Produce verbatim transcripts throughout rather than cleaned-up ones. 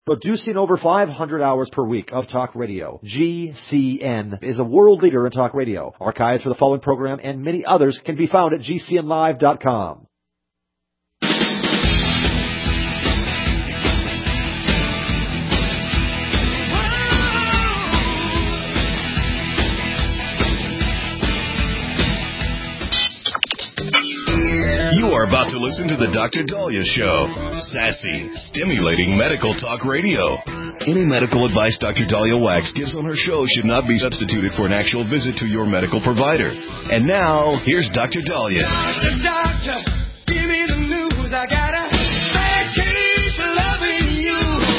Producing over five hundred hours per week of talk radio, G C N is a world leader in talk radio. Archives for the following program and many others can be found at G C N live dot com. You are about to listen to the Doctor Dahlia Show. Sassy, stimulating medical talk radio. Any medical advice Doctor Dahlia Wax gives on her show should not be substituted for an actual visit to your medical provider. And now, here's Doctor Dahlia. Doctor, doctor, give me the news. I got a bad case of loving you.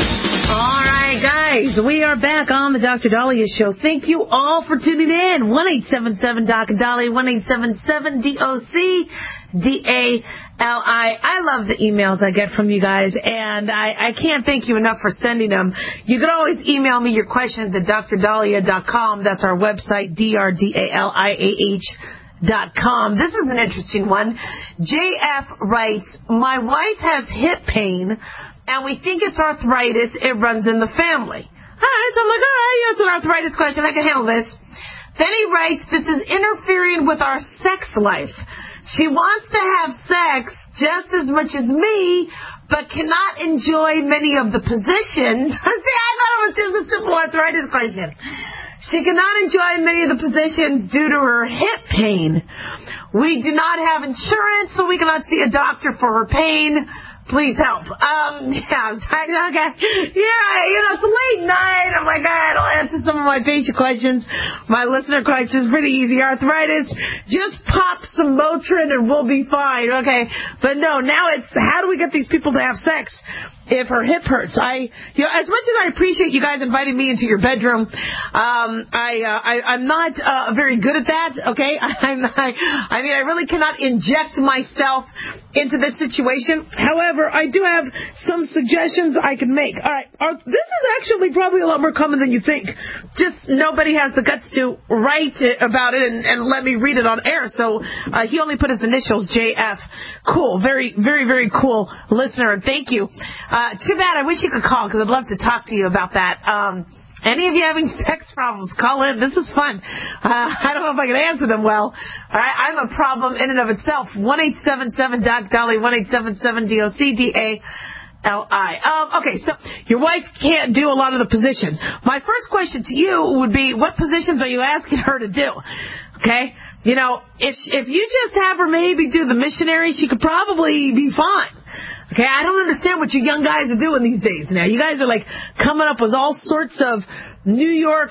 All right, guys, we are back on the Doctor Dahlia Show. Thank you all for tuning in. one eight seven seven D O C Dahlia, one eight seven seven D O C D A L I. I love the emails I get from you guys, and I, I can't thank you enough for sending them. You can always email me your questions at D R dahlia dot com. That's our website, D R D A L I A H dot com. This is an interesting one. J F writes, my wife has hip pain, and we think it's arthritis. It runs in the family. All right, so I'm like, all right, that's an arthritis question. I can handle this. Then he writes, this is interfering with our sex life. She wants to have sex just as much as me, but cannot enjoy many of the positions. See, I thought it was just a simple arthritis question. She cannot enjoy many of the positions due to her hip pain. We do not have insurance, so we cannot see a doctor for her pain. Please help. Um, yeah, okay. Yeah, you know, it's a late night. I'm like, all right, I'll answer some of my patient questions. My listener questions, pretty easy. Arthritis, just pop some Motrin and we'll be fine. Okay. But no, now it's, how do we get these people to have sex if her hip hurts? I, you know, as much as I appreciate you guys inviting me into your bedroom, um, I, uh, I, I'm not, uh, very good at that. Okay. I'm not, I mean, I really cannot inject myself into this situation. However, I do have some suggestions I can make. All right. Our, this is actually probably a lot more common than you think. Just nobody has the guts to write it about it and, and let me read it on air. So uh, he only put his initials, J F. Cool. Very, very, very cool listener. Thank you. Uh, too bad. I wish you could call because I'd love to talk to you about that. Um, Any of you having sex problems, call in. This is fun. Uh, I don't know if I can answer them well. All right, I'm a problem in and of itself. one eight seven seven D O C Dahlia, one eight seven seven D O C D A L I. Um, okay, so your wife can't do a lot of the positions. My first question to you would be, what positions are you asking her to do? Okay? You know, if if you just have her maybe do the missionary, she could probably be fine. Okay, I don't understand what you young guys are doing these days now. You guys are like coming up with all sorts of New York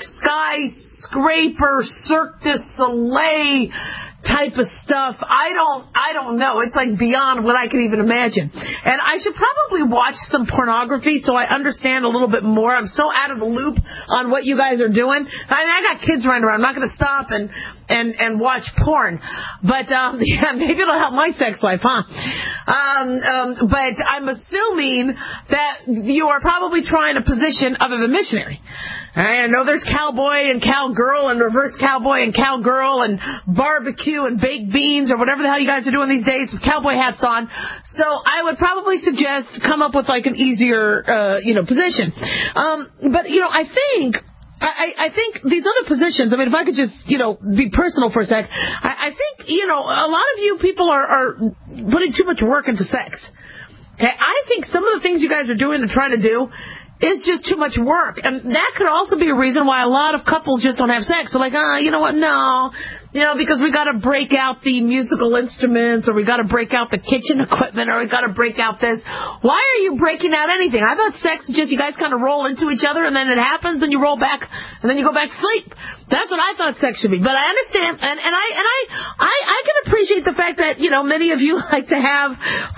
skyscraper, Cirque du Soleil type of stuff. I don't, I don't know. It's like beyond what I can even imagine. And I should probably watch some pornography so I understand a little bit more. I'm so out of the loop on what you guys are doing. I mean, I got kids running around. I'm not going to stop and, and, and watch porn. But, um, yeah, maybe it'll help my sex life, huh? Um, um, but I'm assuming that you are probably trying a position other than missionary. All right, I know there's cowboy and cowgirl and reverse cowboy and cowgirl and barbecue and baked beans or whatever the hell you guys are doing these days with cowboy hats on. So I would probably suggest come up with like an easier, uh, you know, position. Um, but, you know, I think... I, I think these other positions, I mean, if I could just, you know, be personal for a sec, I, I think, you know, a lot of you people are, are putting too much work into sex. Okay, I think some of the things you guys are doing and trying to do is just too much work. And that could also be a reason why a lot of couples just don't have sex. They're like, ah, oh, you know what, no. You know, because we got to break out the musical instruments, or we got to break out the kitchen equipment, or we got to break out this. Why are you breaking out anything? I thought sex is just you guys kind of roll into each other, and then it happens, then you roll back, and then you go back to sleep. That's what I thought sex should be. But I understand, and, and I and I, I I can appreciate the fact that, you know, many of you like to have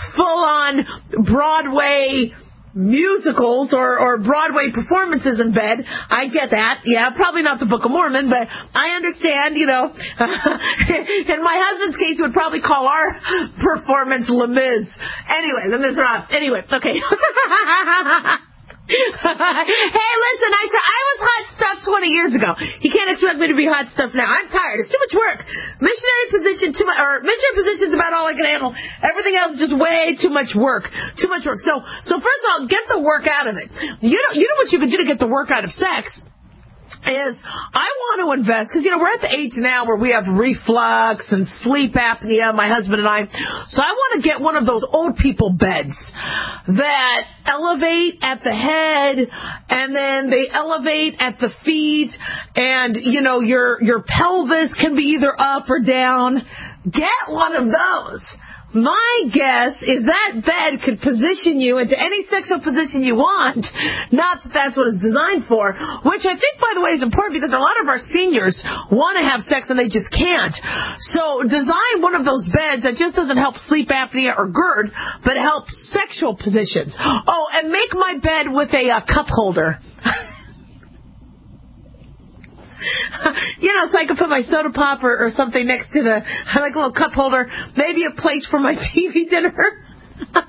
full-on Broadway musicals or, or Broadway performances in bed. I get that. Yeah, probably not the Book of Mormon, but I understand, you know. In my husband's case, he would probably call our performance Les Mis. Anyway, Les Miserables. Anyway, okay. Hey, listen, I, t- I was hot stuff twenty years ago. You can't expect me to be hot stuff now. I'm tired. It's too much work. Missionary position, too much, or missionary position's about all I can handle. Everything else is just way too much work. Too much work. So, so first of all, get the work out of it. You know, you know what you can do to get the work out of sex? Is I want to invest, because, you know, we're at the age now where we have reflux and sleep apnea, my husband and I. So I want to get one of those old people beds that elevate at the head, and then they elevate at the feet, and, you know, your your pelvis can be either up or down. Get one of those. My guess is that bed could position you into any sexual position you want. Not that that's what it's designed for, which I think, by the way, is important because a lot of our seniors want to have sex and they just can't. So design one of those beds that just doesn't help sleep apnea or GERD, but helps sexual positions. Oh, and make my bed with a uh, cup holder. You know, so I can put my soda pop or, or something next to the, like a little cup holder, maybe a place for my T V dinner. Because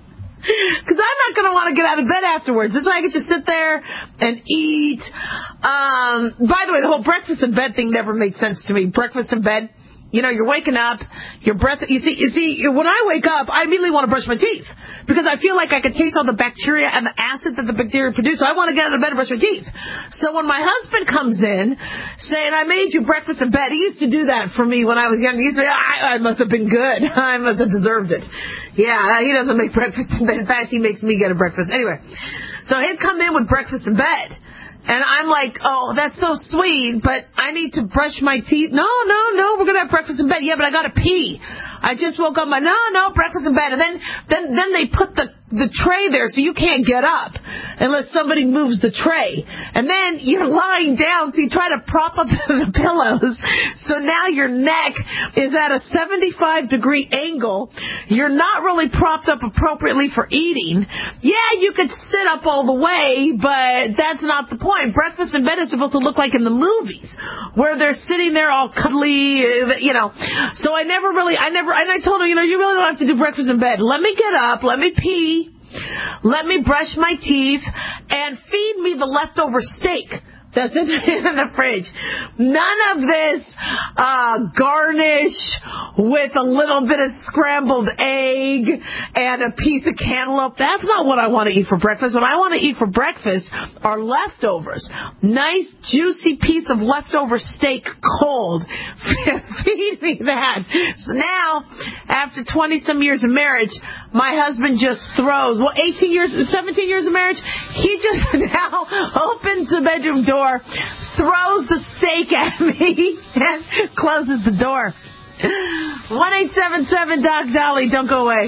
I'm not going to want to get out of bed afterwards. This way I can just sit there and eat. Um, by the way, the whole breakfast in bed thing never made sense to me. Breakfast in bed. You know, you're waking up, your breath, you see, you see, when I wake up, I immediately want to brush my teeth because I feel like I can taste all the bacteria and the acid that the bacteria produce. So I want to get out of bed and brush my teeth. So when my husband comes in saying, I made you breakfast in bed, he used to do that for me when I was young. He used to say, I, I must have been good. I must have deserved it. Yeah, he doesn't make breakfast in bed. In fact, he makes me get a breakfast. Anyway, so he'd come in with breakfast in bed. And I'm like, oh, that's so sweet, but I need to brush my teeth. No, no, no, we're going to have breakfast in bed. Yeah, but I got to pee. I just woke up. My no, no, breakfast in bed. And then, then, then they put the the tray there so you can't get up unless somebody moves the tray. And then you're lying down, so you try to prop up the pillows. So now your neck is at a seventy-five degree angle. You're not really propped up appropriately for eating. Yeah, you could sit up all the way, but that's not the point. Breakfast in bed is supposed to look like in the movies, where they're sitting there all cuddly, you know. So I never really, I never, and I told her, you know, you really don't have to do breakfast in bed. Let me get up, let me pee, let me brush my teeth, and feed me the leftover steak that's in, in the fridge. None of this uh, garnish with a little bit of scrambled egg and a piece of cantaloupe. That's not what I want to eat for breakfast. What I want to eat for breakfast are leftovers. Nice, juicy piece of leftover steak cold. Feed me that. So now, after twenty-some years of marriage, my husband just throws, well, eighteen years, seventeen years of marriage, he just now opens the bedroom door, throws the steak at me, and closes the door. one eight seven seven Doc Dolly. Don't go away.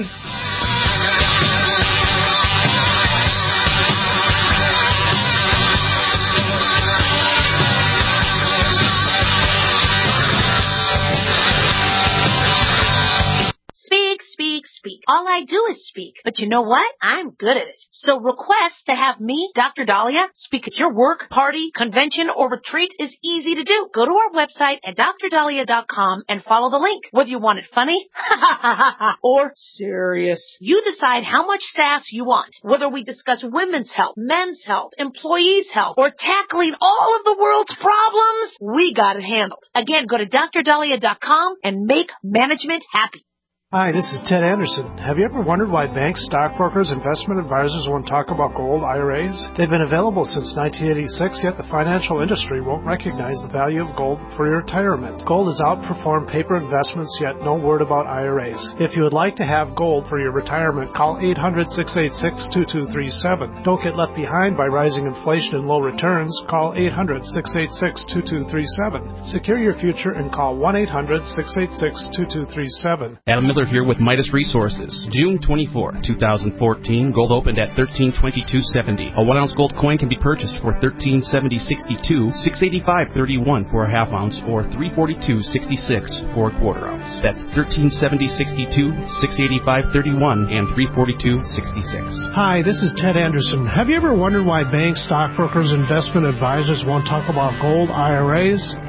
Speak, speak, speak. All I do is speak. But you know what? I'm good at it. So request to have me, Doctor Dahlia, speak at your work, party, convention, or retreat is easy to do. Go to our website at dr dahlia dot com and follow the link. Whether you want it funny or serious, you decide how much sass you want. Whether we discuss women's health, men's health, employees' health, or tackling all of the world's problems, we got it handled. Again, go to dr dahlia dot com and make management happy. Hi, this is Ted Anderson. Have you ever wondered why banks, stockbrokers, investment advisors won't talk about gold I R As? They've been available since nineteen eighty-six, yet the financial industry won't recognize the value of gold for your retirement. Gold has outperformed paper investments, yet no word about I R As. If you would like to have gold for your retirement, call eight hundred, six eight six, two two three seven. Don't get left behind by rising inflation and low returns. Call eight hundred, six eight six, two two three seven. Secure your future and call one eight hundred, six eight six, two two three seven. Adam Miller here with Midas Resources. June twenty-fourth, twenty fourteen, gold opened at thirteen twenty-two seventy. A one ounce gold coin can be purchased for thirteen seventy sixty-two, six eighty-five thirty-one for a half ounce, or three forty-two sixty-six for a quarter ounce. That's thirteen seventy sixty-two, six eighty-five thirty-one, and three forty-two sixty-six. Hi, this is Ted Anderson. Have you ever wondered why banks, stockbrokers, investment advisors won't talk about gold I R As?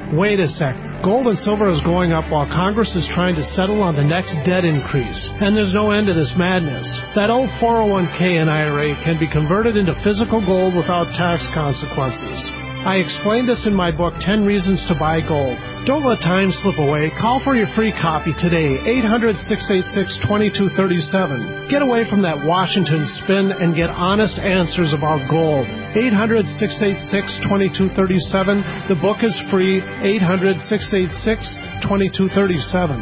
Wait a sec. Gold and silver is going up while Congress is trying to settle on the next debt increase. And there's no end to this madness. That old four oh one k and I R A can be converted into physical gold without tax consequences. I explained this in my book, ten Reasons to Buy Gold. Don't let time slip away. Call for your free copy today, eight hundred, six eight six, two two three seven. Get away from that Washington spin and get honest answers about gold. eight hundred, six eight six, two two three seven. The book is free, eight hundred, six eight six, two two three seven.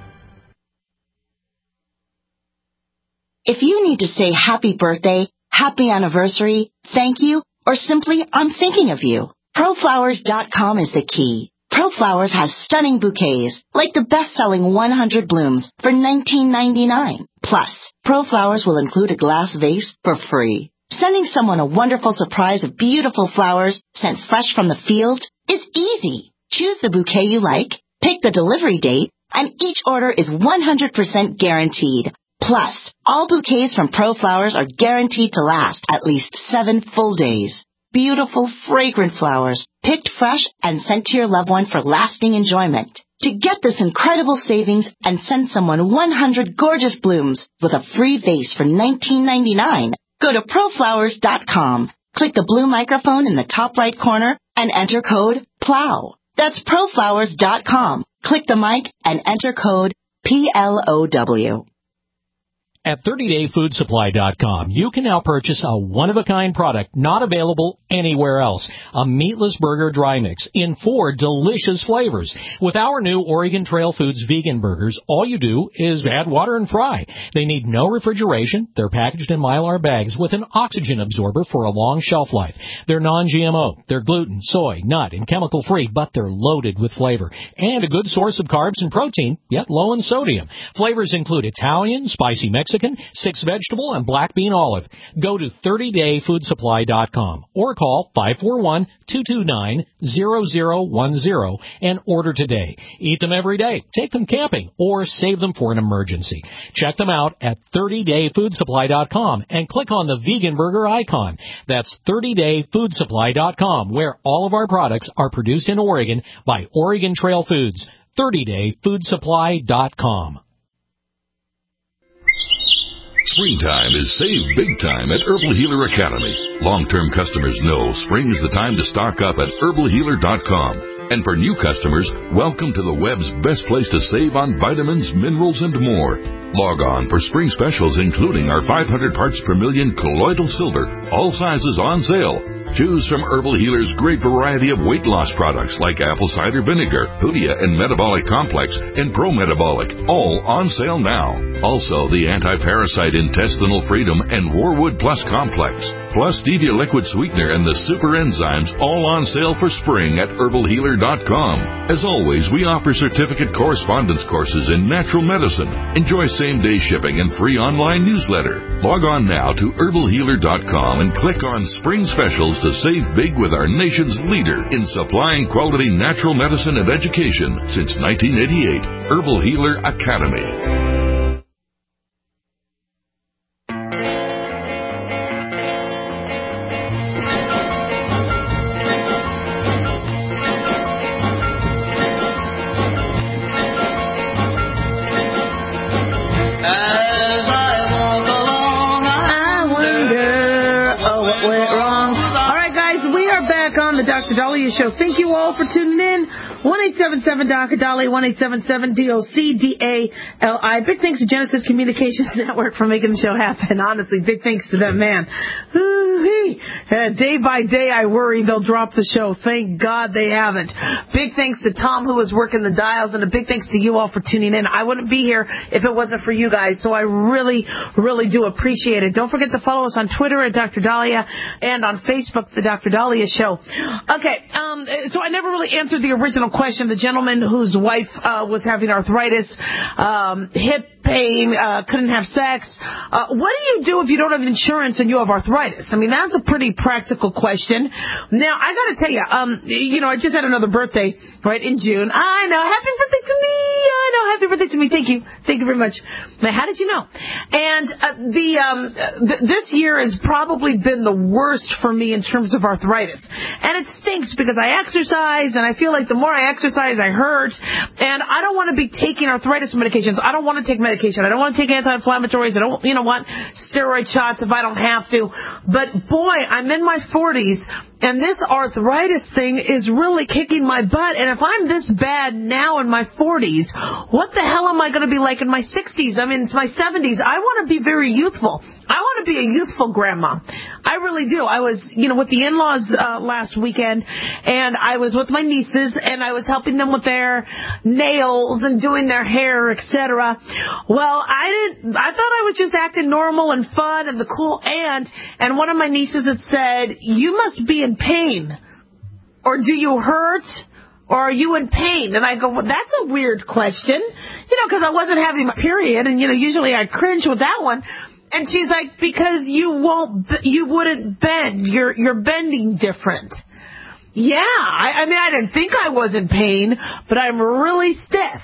If you need to say happy birthday, happy anniversary, thank you, or simply, I'm thinking of you, Pro Flowers dot com is the key. ProFlowers has stunning bouquets, like the best-selling one hundred blooms for nineteen ninety-nine. Plus, ProFlowers will include a glass vase for free. Sending someone a wonderful surprise of beautiful flowers sent fresh from the field is easy. Choose the bouquet you like, pick the delivery date, and each order is one hundred percent guaranteed. Plus, all bouquets from ProFlowers are guaranteed to last at least seven full days. Beautiful, fragrant flowers, picked fresh and sent to your loved one for lasting enjoyment. To get this incredible savings and send someone one hundred gorgeous blooms with a free vase for nineteen ninety-nine, go to Pro Flowers dot com. Click the blue microphone in the top right corner and enter code PLOW. That's Pro Flowers dot com. Click the mic and enter code P L O W. At thirty day food supply dot com, you can now purchase a one-of-a-kind product not available anywhere else. A meatless burger dry mix in four delicious flavors. With our new Oregon Trail Foods vegan burgers, all you do is add water and fry. They need no refrigeration. They're packaged in Mylar bags with an oxygen absorber for a long shelf life. They're non G M O. They're gluten, soy, nut, and chemical-free, but they're loaded with flavor. And a good source of carbs and protein, yet low in sodium. Flavors include Italian, spicy Mexican, Mexican, six vegetable, and black bean olive. Go to thirty day food supply dot com or call five four one, two two nine, zero zero one zero and order today. Eat them every day, take them camping, or save them for an emergency. Check them out at thirty day food supply dot com and click on the vegan burger icon. That's thirty day food supply dot com, where all of our products are produced in Oregon by Oregon Trail Foods. thirty day food supply dot com. Springtime is save big time at Herbal Healer Academy. Long-term customers know spring is the time to stock up at herbal healer dot com. And for new customers, welcome to the web's best place to save on vitamins, minerals, and more. Log on for spring specials, including our five hundred parts per million colloidal silver, all sizes on sale. Choose from Herbal Healer's great variety of weight loss products like apple cider vinegar, Hoodia and Metabolic Complex, and Pro Metabolic, all on sale now. Also, the Anti-Parasite Intestinal Freedom and Warwood Plus Complex, plus Stevia Liquid Sweetener and the Super Enzymes, all on sale for spring at herbal healer dot com. As always, we offer certificate correspondence courses in natural medicine. Enjoy same-day shipping and free online newsletter. Log on now to herbal healer dot com and click on Spring Specials to save big with our nation's leader in supplying quality natural medicine and education since nineteen eighty-eight, Herbal Healer Academy. Doctor Dahlia Show. Thank you all for tuning in. one eight seven seven D O C Dahlia, one eight seven seven D O C D A L I. Big thanks to Genesis Communications Network for making the show happen. Honestly, big thanks to them, man. Ooh-wee. Uh, day by day, I worry they'll drop the show. Thank God they haven't. Big thanks to Tom, who was working the dials, and a big thanks to you all for tuning in. I wouldn't be here if it wasn't for you guys, so I really, really do appreciate it. Don't forget to follow us on Twitter at Doctor Dahlia and on Facebook, The Doctor Dahlia Show. Okay, um, so I never really answered the original question. The gentleman whose wife uh, was having arthritis, um, hip pain, uh, couldn't have sex. Uh, what do you do if you don't have insurance and you have arthritis? I mean, that's a pretty practical question. Now, I got to tell you, um, you know, I just had another birthday, right, in June. I know, happy birthday to me. I know, happy birthday to me. Thank you. Thank you very much. Now, how did you know? And uh, the um, th- this year has probably been the worst for me in terms of arthritis. And it stinks because I exercise, and I feel like the more I exercise, I hurt. And I don't want to be taking arthritis medications. I don't want to take medication. I don't want to take anti-inflammatories. I don't, you know what, steroid shots if I don't have to. But, boy, I'm in my forties, and this arthritis thing is really kicking my butt. And if I'm this bad now in my forties, what the hell am I going to be like in my sixties? I mean, it's my seventies. I want to be very youthful. I want to be a youthful grandma. I really do. I was, you know, with the in-laws uh, last weekend, and I was with my nieces, and I was helping them with their nails and doing their hair, et cetera. Well, I didn't. I thought I was just acting normal and fun and the cool aunt, and one of my nieces had said, "You must be in pain, or do you hurt, or are you in pain?" And I go, well, that's a weird question, you know, because I wasn't having my period, and, you know, usually I cringe with that one. And she's like, because you won't, you wouldn't bend. You're, you're bending different. Yeah, I, I mean, I didn't think I was in pain, but I'm really stiff.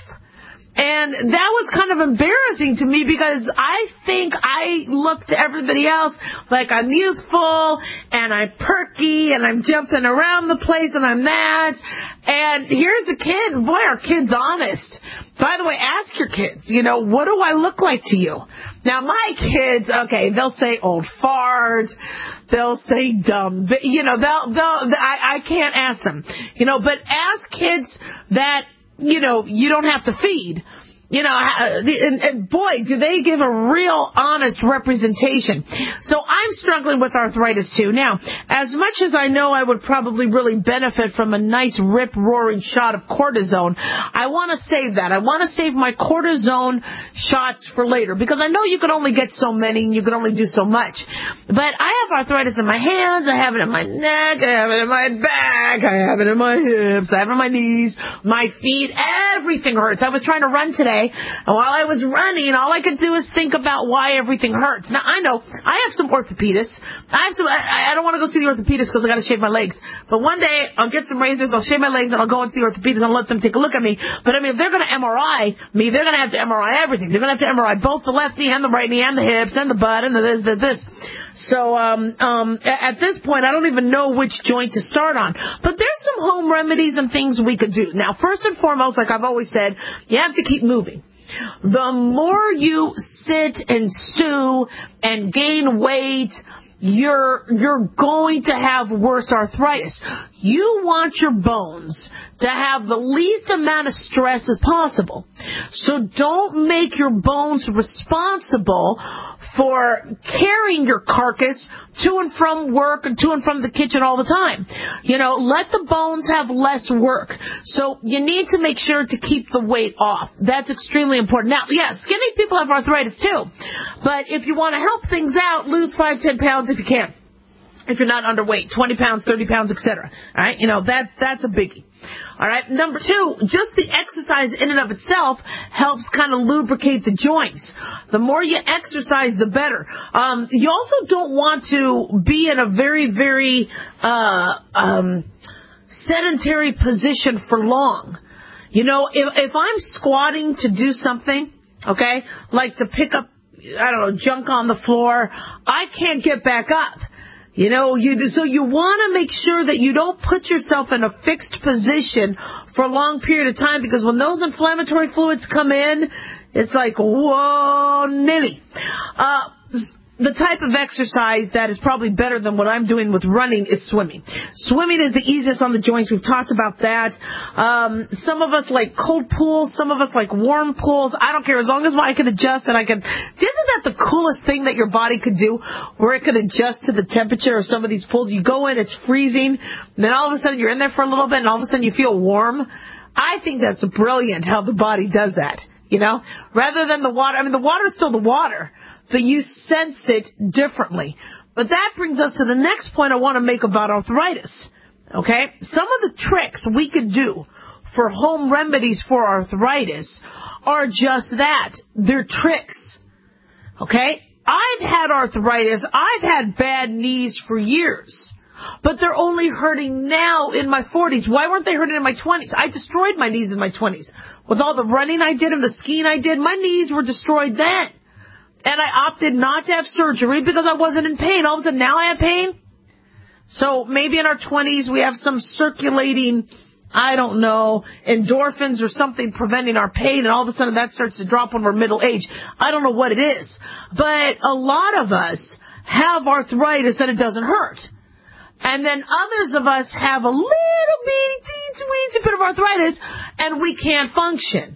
And that was kind of embarrassing to me because I think I look to everybody else like I'm youthful and I'm perky and I'm jumping around the place and I'm that. And here's a kid. Boy, our kid's honest. By the way, ask your kids, you know, what do I look like to you? Now, my kids, okay, they'll say old fart. They'll say dumb. You know, they'll, they'll, I, I can't ask them. You know, but ask kids that, you know, you don't have to feed. You know, and, and boy, do they give a real honest representation. So I'm struggling with arthritis too. Now, as much as I know I would probably really benefit from a nice rip-roaring shot of cortisone, I want to save that. I want to save my cortisone shots for later because I know you can only get so many and you can only do so much. But I have arthritis in my hands, I have it in my neck, I have it in my back, I have it in my hips, I have it in my knees, my feet, everything hurts. I was trying to run today. And while I was running, all I could do is think about why everything hurts. Now, I know I have some orthopedists. I have some. I, I don't want to go see the orthopedist because I got to shave my legs. But one day, I'll get some razors, I'll shave my legs, and I'll go into the orthopedist and let them take a look at me. But, I mean, if they're going to M R I me, they're going to have to M R I everything. They're going to have to M R I both the left knee and the right knee and the hips and the butt and the this, the this. So um, um, at this point, I don't even know which joint to start on. But there's some home remedies and things we could do. Now, first and foremost, like I've always said, you have to keep moving. The more you sit and stew and gain weight, you're you're going to have worse arthritis. You want your bones to have the least amount of stress as possible. So don't make your bones responsible for carrying your carcass to and from work and to and from the kitchen all the time. You know, let the bones have less work. So you need to make sure to keep the weight off. That's extremely important. Now, yeah, skinny people have arthritis too. But if you want to help things out, lose five, ten pounds if you can. If you're not underweight, twenty pounds, thirty pounds, et cetera. All right, you know, that that's a biggie. All right, number two, just the exercise in and of itself helps kind of lubricate the joints. The more you exercise, the better. Um, you also don't want to be in a very, very uh, um, sedentary position for long. You know, if, if I'm squatting to do something, okay, like to pick up, I don't know, junk on the floor, I can't get back up. You know, you so you want to make sure that you don't put yourself in a fixed position for a long period of time because when those inflammatory fluids come in, it's like, whoa, nilly. Uh, the type of exercise that is probably better than what I'm doing with running is swimming. Swimming is the easiest on the joints. We've talked about that. Um, some of us like cold pools. Some of us like warm pools. I don't care. As long as I can adjust and I can... Isn't that the coolest thing that your body could do where it could adjust to the temperature of some of these pools? You go in, it's freezing. And then all of a sudden you're in there for a little bit and all of a sudden you feel warm. I think that's brilliant how the body does that. You know, rather than the water. I mean, the water is still the water, but you sense it differently. But that brings us to the next point I want to make about arthritis. Okay? Some of the tricks we could do for home remedies for arthritis are just that. They're tricks. Okay? I've had arthritis. I've had bad knees for years. But they're only hurting now in my forties. Why weren't they hurting in my twenties? I destroyed my knees in my twenties. With all the running I did and the skiing I did, my knees were destroyed then. And I opted not to have surgery because I wasn't in pain. All of a sudden, now I have pain. So maybe in our twenties, we have some circulating, I don't know, endorphins or something preventing our pain, and all of a sudden that starts to drop when we're middle age. I don't know what it is. But a lot of us have arthritis and it doesn't hurt. And then others of us have a little bitty, teensy, weensy bit of arthritis and we can't function.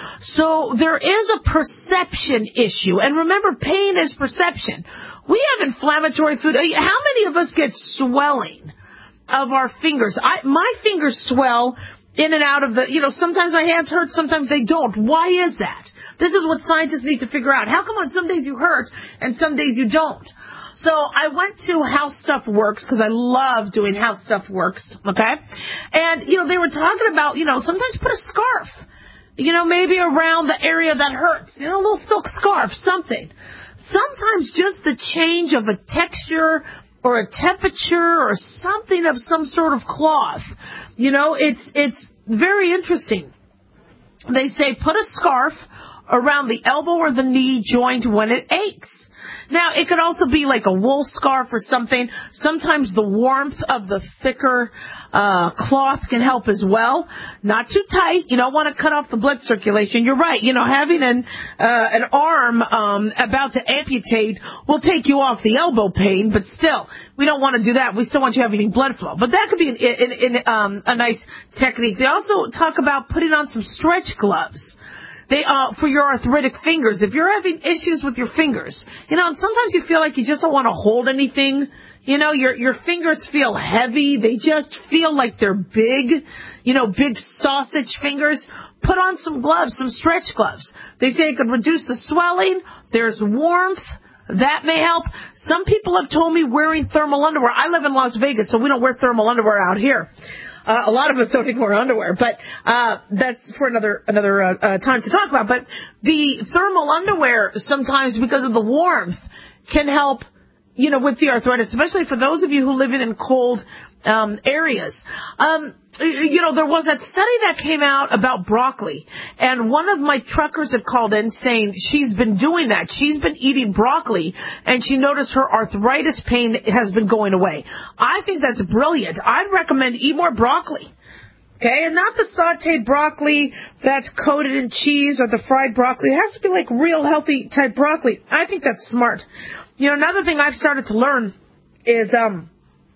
So there is a perception issue. And remember, pain is perception. We have inflammatory food. How many of us get swelling of our fingers? I, my fingers swell in and out of the, you know, sometimes my hands hurt, sometimes they don't. Why is that? This is what scientists need to figure out. How come on some days you hurt and some days you don't? So I went to How Stuff Works because I love doing How Stuff Works, okay? And, you know, they were talking about, you know, sometimes put a scarf, you know, maybe around the area that hurts, you know, a little silk scarf, something. Sometimes just the change of a texture or a temperature or something of some sort of cloth, you know, it's it's very interesting. They say put a scarf around the elbow or the knee joint when it aches. Now, it could also be like a wool scarf or something. Sometimes the warmth of the thicker uh cloth can help as well. Not too tight. You don't want to cut off the blood circulation. You're right. You know, having an uh, an arm um about to amputate will take you off the elbow pain, but still, we don't want to do that. We still want you having blood flow. But that could be an, in, in, um, a nice technique. They also talk about putting on some stretch gloves. They, uh, for your arthritic fingers. If you're having issues with your fingers, you know, and sometimes you feel like you just don't want to hold anything. You know, your, your fingers feel heavy. They just feel like they're big, you know, big sausage fingers. Put on some gloves, some stretch gloves. They say it could reduce the swelling. There's warmth. That may help. Some people have told me wearing thermal underwear. I live in Las Vegas, so we don't wear thermal underwear out here. Uh, a lot of us don't even wear underwear, but uh, that's for another another uh, uh, time to talk about. But the thermal underwear sometimes, because of the warmth, can help, you know, with the arthritis, especially for those of you who live in cold um, areas. Um, you know, there was that study that came out about broccoli, and one of my truckers had called in saying she's been doing that. She's been eating broccoli, and she noticed her arthritis pain has been going away. I think that's brilliant. I'd recommend eat more broccoli. Okay, and not the sauteed broccoli that's coated in cheese or the fried broccoli. It has to be like real healthy type broccoli. I think that's smart. You know, another thing I've started to learn is um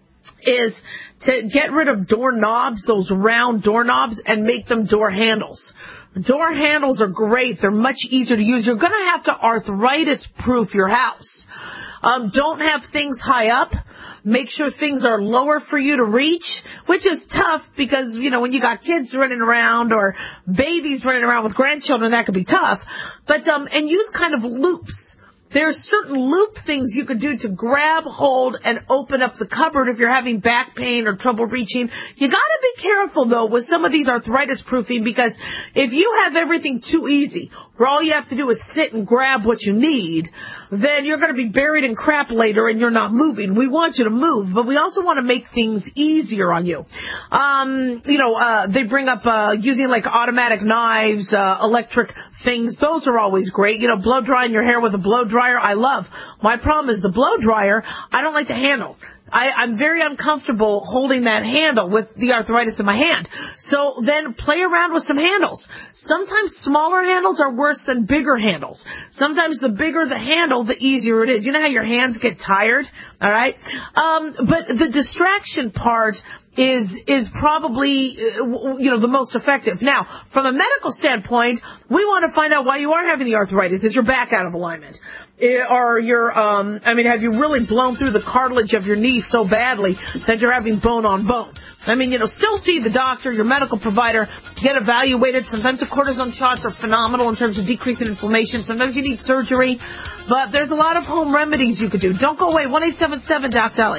is to get rid of doorknobs, those round doorknobs, and make them door handles. Door handles are great. They're much easier to use. You're going to have to arthritis-proof your house. Um, don't have things high up. Make sure things are lower for you to reach, which is tough because, you know, when you got kids running around or babies running around with grandchildren, that could be tough. But, um, and use kind of loops. There's certain loop things you could do to grab hold and open up the cupboard if you're having back pain or trouble reaching. You got to be careful, though, with some of these arthritis proofing, because if you have everything too easy, where all you have to do is sit and grab what you need, then you're going to be buried in crap later and you're not moving. We want you to move, but we also want to make things easier on you. Um, you know, uh, they bring up uh, using like automatic knives, uh, electric things. Those are always great. You know, blow drying your hair with a blow dryer. I love. My problem is the blow dryer. I don't like the handle. I, I'm very uncomfortable holding that handle with the arthritis in my hand. So then play around with some handles. Sometimes smaller handles are worse than bigger handles. Sometimes the bigger the handle, the easier it is. You know how your hands get tired? All right? Um, but the distraction part is is probably, uh, you know, the most effective. Now, from a medical standpoint, we want to find out why you are having the arthritis. Is your back out of alignment? Or your, um, I mean, have you really blown through the cartilage of your knee so badly that you're having bone on bone? I mean, you know, still see the doctor, your medical provider, get evaluated. Sometimes the cortisone shots are phenomenal in terms of decreasing inflammation. Sometimes you need surgery. But there's a lot of home remedies you could do. Don't go away. one eight seven seven Doc Dolly.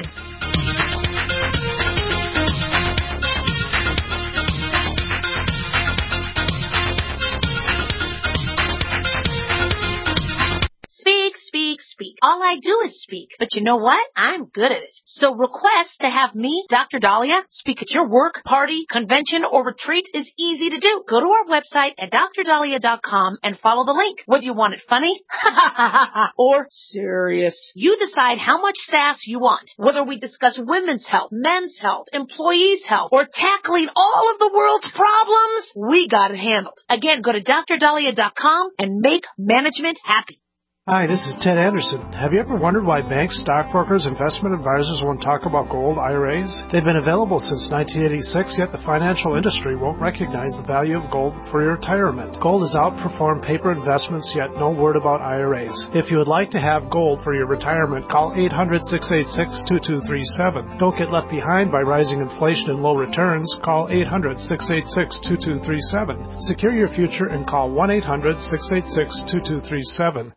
Speak, speak, speak. All I do is speak. But you know what? I'm good at it. So request to have me, Doctor Dahlia, speak at your work, party, convention, or retreat is easy to do. Go to our website at dr dahlia dot com and follow the link. Whether you want it funny or serious, you decide how much sass you want. Whether we discuss women's health, men's health, employees' health, or tackling all of the world's problems, we got it handled. Again, go to dr dahlia dot com and make management happy. Hi, this is Ted Anderson. Have you ever wondered why banks, stockbrokers, investment advisors won't talk about gold I R As? They've been available since nineteen eighty-six, yet the financial industry won't recognize the value of gold for your retirement. Gold has outperformed paper investments, yet no word about I R As. If you would like to have gold for your retirement, call eight hundred, six eight six, two two three seven. Don't get left behind by rising inflation and low returns. Call eight hundred, six eight six, two two three seven. Secure your future and call one eight hundred, six eight six, two two three seven.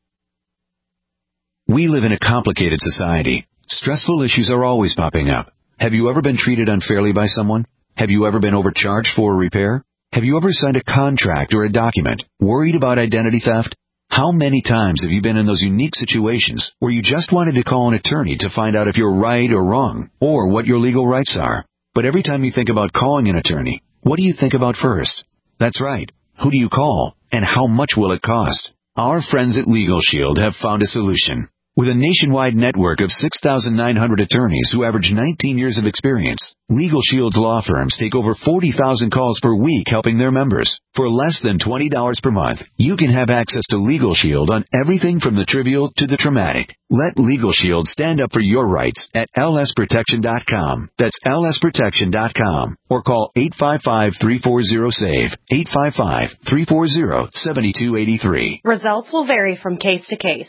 We live in a complicated society. Stressful issues are always popping up. Have you ever been treated unfairly by someone? Have you ever been overcharged for a repair? Have you ever signed a contract or a document worried about identity theft? How many times have you been in those unique situations where you just wanted to call an attorney to find out if you're right or wrong, or what your legal rights are? But every time you think about calling an attorney, what do you think about first? That's right. Who do you call, and how much will it cost? Our friends at Legal Shield have found a solution. With a nationwide network of six thousand nine hundred attorneys who average nineteen years of experience, Legal Shield's law firms take over forty thousand calls per week helping their members. For less than twenty dollars per month, you can have access to Legal Shield on everything from the trivial to the traumatic. Let Legal Shield stand up for your rights at L S protection dot com. That's L S protection dot com. Or call eight five five, three four zero, S A V E, eight five five, three four zero, seven two eight three. Results will vary from case to case.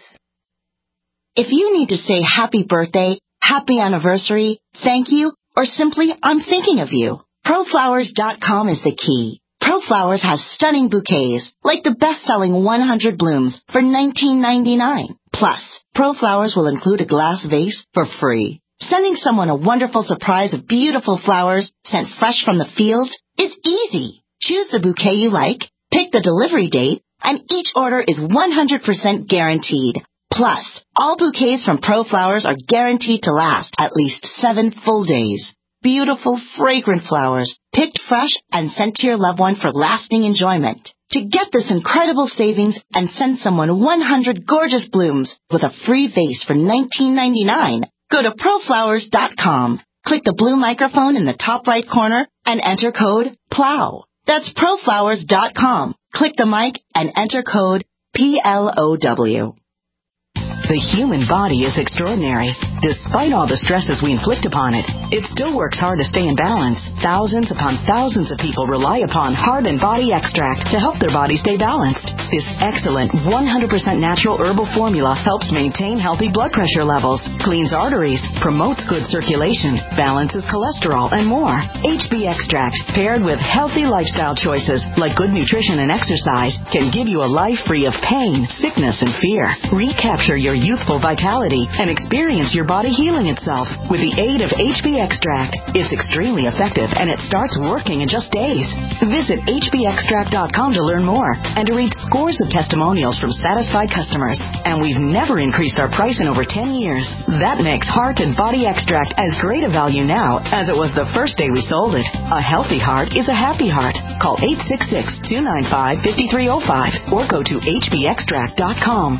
If you need to say happy birthday, happy anniversary, thank you, or simply I'm thinking of you, pro flowers dot com is the key. ProFlowers has stunning bouquets, like the best-selling one hundred blooms for nineteen ninety-nine. Plus, ProFlowers will include a glass vase for free. Sending someone a wonderful surprise of beautiful flowers sent fresh from the field is easy. Choose the bouquet you like, pick the delivery date, and each order is one hundred percent guaranteed. Plus, all bouquets from ProFlowers are guaranteed to last at least seven full days. Beautiful, fragrant flowers, picked fresh and sent to your loved one for lasting enjoyment. To get this incredible savings and send someone one hundred gorgeous blooms with a free vase for nineteen ninety-nine, go to pro flowers dot com. Click the blue microphone in the top right corner and enter code PLOW. That's pro flowers dot com. Click the mic and enter code P L O W. The human body is extraordinary. Despite all the stresses we inflict upon it, it still works hard to stay in balance. Thousands upon thousands of people rely upon Heart and Body Extract to help their body stay balanced. This excellent one hundred percent natural herbal formula helps maintain healthy blood pressure levels, cleans arteries, promotes good circulation, balances cholesterol, and more. H B Extract, paired with healthy lifestyle choices like good nutrition and exercise, can give you a life free of pain, sickness, and fear. Recapture your youthful vitality and experience your body healing itself with the aid of H B Extract. It's extremely effective and it starts working in just days. Visit H B extract dot com to learn more and to read scores of testimonials from satisfied customers. And we've never increased our price in over ten years. That makes Heart and Body Extract as great a value now as it was the first day we sold it. A healthy heart is a happy heart. Call eight six six, two nine five, five three zero five or go to H B extract dot com.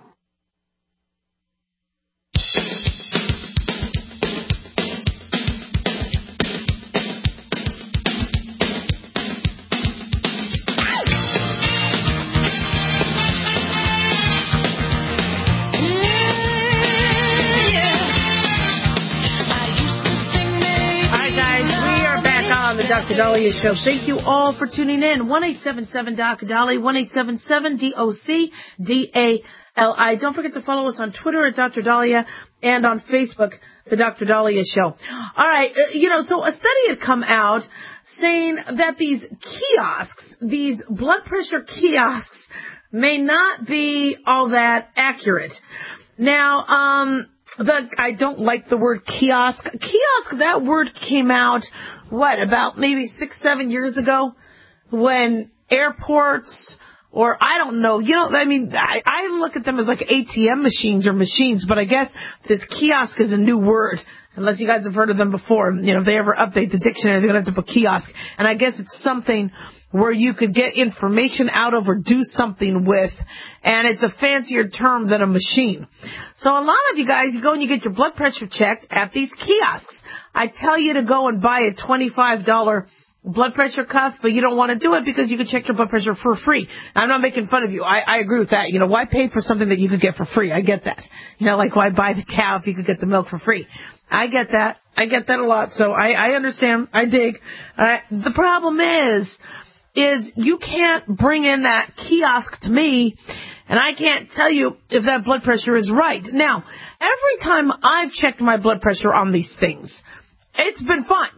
Doctor Dahlia Show. Thank you all for tuning in. one eight seven seven D O C Dali, one eight seven seven D O C D A L I. Don't forget to follow us on Twitter at Doctor Dahlia and on Facebook, The Doctor Dahlia Show. All right, uh, you know, so a study had come out saying that these kiosks, these blood pressure kiosks, may not be all that accurate. Now, um... The, I don't like the word kiosk. Kiosk, that word came out, what, about maybe six, seven years ago when airports or I don't know. You know, I mean, I, I look at them as like A T M machines or machines, but I guess this kiosk is a new word. Unless you guys have heard of them before. You know, if they ever update the dictionary, they're going to have to put kiosk. And I guess it's something where you could get information out of or do something with, and it's a fancier term than a machine. So a lot of you guys, you go and you get your blood pressure checked at these kiosks. I tell you to go and buy a twenty-five dollars blood pressure cuff, but you don't want to do it because you can check your blood pressure for free. I'm not making fun of you. I, I agree with that. You know, why pay for something that you could get for free? I get that. You know, like why buy the cow if you could get the milk for free? I get that. I get that a lot. So I, I understand. I dig. All right. The problem is, is you can't bring in that kiosk to me and I can't tell you if that blood pressure is right. Now, every time I've checked my blood pressure on these things, it's been fine.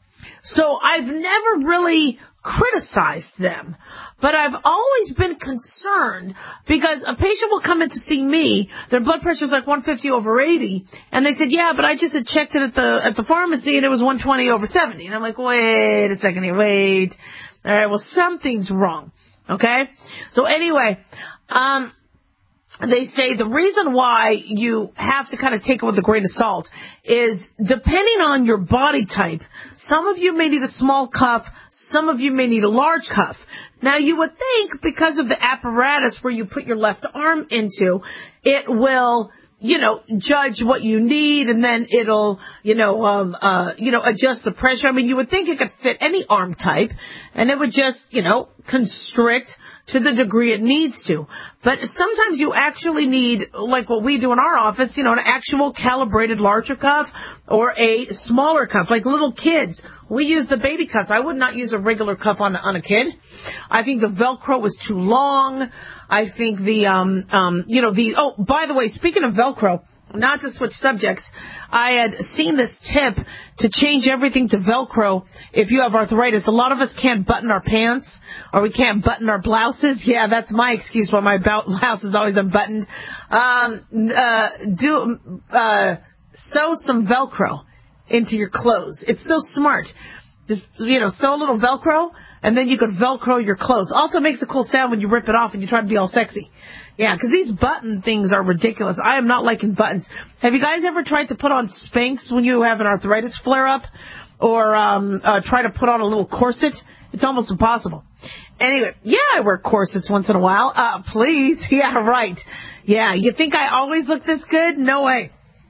So I've never really criticized them, but I've always been concerned because a patient will come in to see me, their blood pressure is like one fifty over eighty, and they said, yeah, but I just had checked it at the at the pharmacy and it was one twenty over seventy. And I'm like, wait a second here, wait. All right, well, something's wrong, okay? So anyway, um... they say the reason why you have to kind of take it with a grain of salt is depending on your body type, some of you may need a small cuff, some of you may need a large cuff. Now, you would think because of the apparatus where you put your left arm into, it will, you know, judge what you need and then it'll, you know, um, uh, you know, adjust the pressure. I mean, you would think it could fit any arm type and it would just, you know, constrict to the degree it needs to. But sometimes you actually need, like what we do in our office, you know, an actual calibrated larger cuff or a smaller cuff. Like little kids, we use the baby cuffs. I would not use a regular cuff on, on a kid. I think the Velcro was too long. I think the, um, um, you know, the, oh, by the way, speaking of Velcro, not to switch subjects, I had seen this tip to change everything to Velcro if you have arthritis. A lot of us can't button our pants or we can't button our blouses. Yeah, that's my excuse why my blouse is always unbuttoned. Um, uh, do, uh, sew some Velcro into your clothes. It's so smart. Just, you know, sew a little Velcro and then you could Velcro your clothes. Also makes a cool sound when you rip it off and you try to be all sexy. Yeah, because these button things are ridiculous. I am not liking buttons. Have you guys ever tried to put on Spanx when you have an arthritis flare-up? Or um, uh, try to put on a little corset? It's almost impossible. Anyway, yeah, I wear corsets once in a while. Uh, please. Yeah, right. Yeah, you think I always look this good? No way.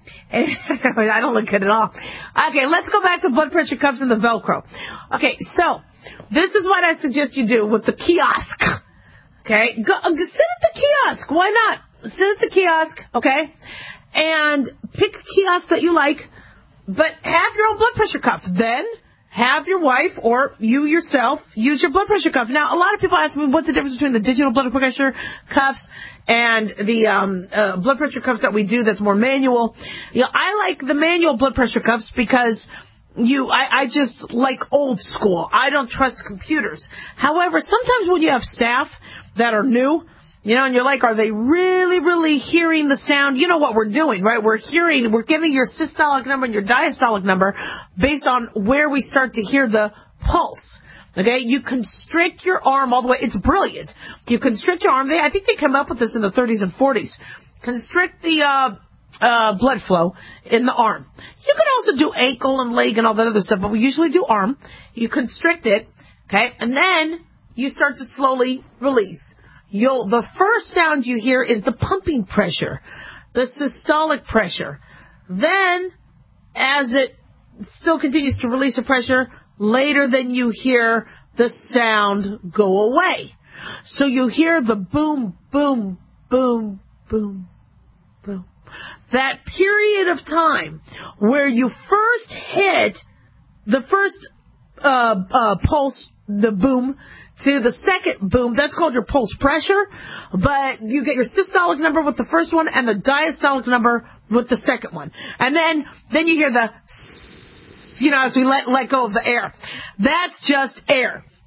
I don't look good at all. Okay, let's go back to blood pressure cuffs and the Velcro. Okay, so this is what I suggest you do with the kiosk. Okay, go, uh, sit at the kiosk. Why not? Sit at the kiosk, okay, and pick a kiosk that you like, but have your own blood pressure cuff. Then have your wife or you yourself use your blood pressure cuff. Now, a lot of people ask me, what's the difference between the digital blood pressure cuffs and the um, uh, blood pressure cuffs that we do that's more manual? You know, I like the manual blood pressure cuffs because You, I, I just like old school. I don't trust computers. However, sometimes when you have staff that are new, you know, and you're like, are they really, really hearing the sound? You know what we're doing, right? We're hearing, we're giving your systolic number and your diastolic number based on where we start to hear the pulse. Okay, you constrict your arm all the way. It's brilliant. You constrict your arm. They, I think they came up with this in the thirties and forties. Constrict the uh, uh, blood flow in the arm. You can also do ankle and leg and all that other stuff, but we usually do arm. You constrict it, okay, and then you start to slowly release. You'll, the first sound you hear is the pumping pressure, the systolic pressure. Then, as it still continues to release the pressure, later then you hear the sound go away. So you hear the boom, boom, boom, boom, boom. That period of time where you first hit the first uh, uh, pulse, the boom, to the second boom, that's called your pulse pressure, but you get your systolic number with the first one and the diastolic number with the second one. And then, then you hear the, you know, as we let, let go of the air. That's just air.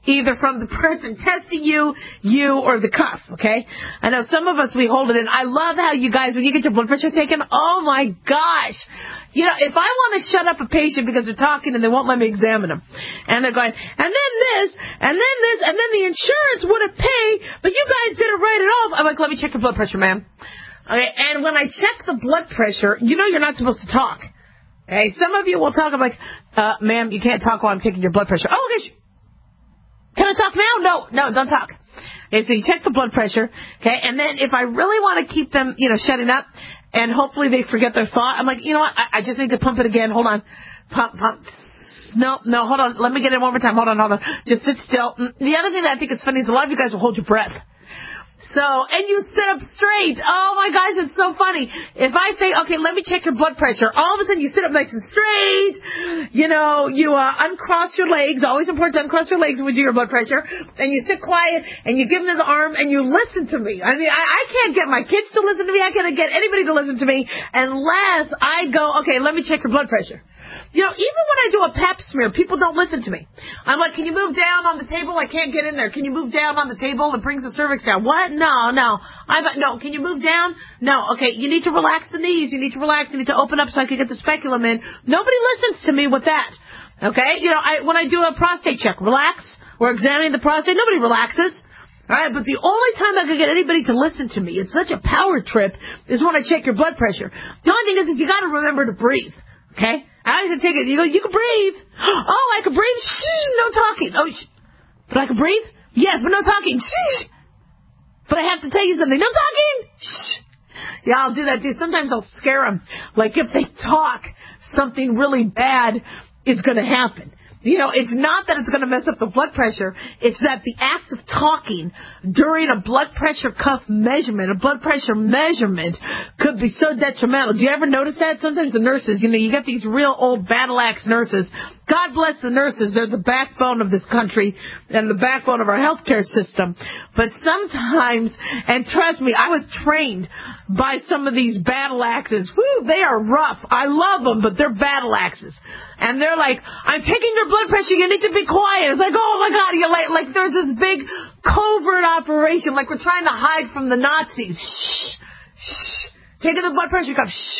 either from the person testing you, you, or the cuff, okay? I know some of us, we hold it in. I love how you guys, when you get your blood pressure taken, oh my gosh. You know, if I want to shut up a patient because they're talking and they won't let me examine them, and they're going, and then this, and then this, and then the insurance wouldn't pay, but you guys didn't write it off. I'm like, let me check your blood pressure, ma'am. Okay, and when I check the blood pressure, you know you're not supposed to talk. Okay, some of you will talk. I'm like, uh, ma'am, you can't talk while I'm taking your blood pressure. Oh, okay. Can I talk now? No, no, don't talk. Okay, so you check the blood pressure. Okay, and then if I really want to keep them, you know, shutting up, and hopefully they forget their thought, I'm like, you know what? I, I just need to pump it again. Hold on. Pump, pump. No, no, hold on. Let me get it one more time. Hold on, hold on. Just sit still. The other thing that I think is funny is a lot of you guys will hold your breath. So, and you sit up straight. Oh my gosh, it's so funny. If I say, okay, let me check your blood pressure, all of a sudden you sit up nice and straight. You know, you uh, uncross your legs. Always important to uncross your legs when you do your blood pressure. And you sit quiet and you give me the arm and you listen to me. I mean, I, I can't get my kids to listen to me. I can't get anybody to listen to me unless I go, okay, let me check your blood pressure. You know, even when I do a pap smear, people don't listen to me. I'm like, can you move down on the table? I can't get in there. Can you move down on the table? It brings the cervix down. What? No, no. I'm no. Can you move down? No. Okay, you need to relax the knees. You need to relax. You need to open up so I can get the speculum in. Nobody listens to me with that. Okay? You know, I when I do a prostate check, relax. We're examining the prostate. Nobody relaxes. All right, but the only time I can get anybody to listen to me, it's such a power trip, is when I check your blood pressure. The only thing is, is you got to remember to breathe. Okay? I have to take it. You go, you can breathe. Oh, I can breathe. Shh, no talking. Oh, shh. But I can breathe? Yes, but no talking. Shh. But I have to tell you something. No talking. Shh. Yeah, I'll do that too. Sometimes I'll scare them. Like if they talk, something really bad is going to happen. You know, it's not that it's going to mess up the blood pressure. It's that the act of talking during a blood pressure cuff measurement, a blood pressure measurement, could be so detrimental. Do you ever notice that? Sometimes the nurses, you know, you get these real old battle axe nurses. God bless the nurses. They're the backbone of this country and the backbone of our healthcare system. But sometimes, and trust me, I was trained by some of these battle axes. Whew, they are rough. I love them, but they're battle axes. And they're like, I'm taking your blood pressure, you need to be quiet. It's like, oh my God, you're like, like there's this big covert operation, like we're trying to hide from the Nazis. Shh, shh, taking the blood pressure cuff, shh.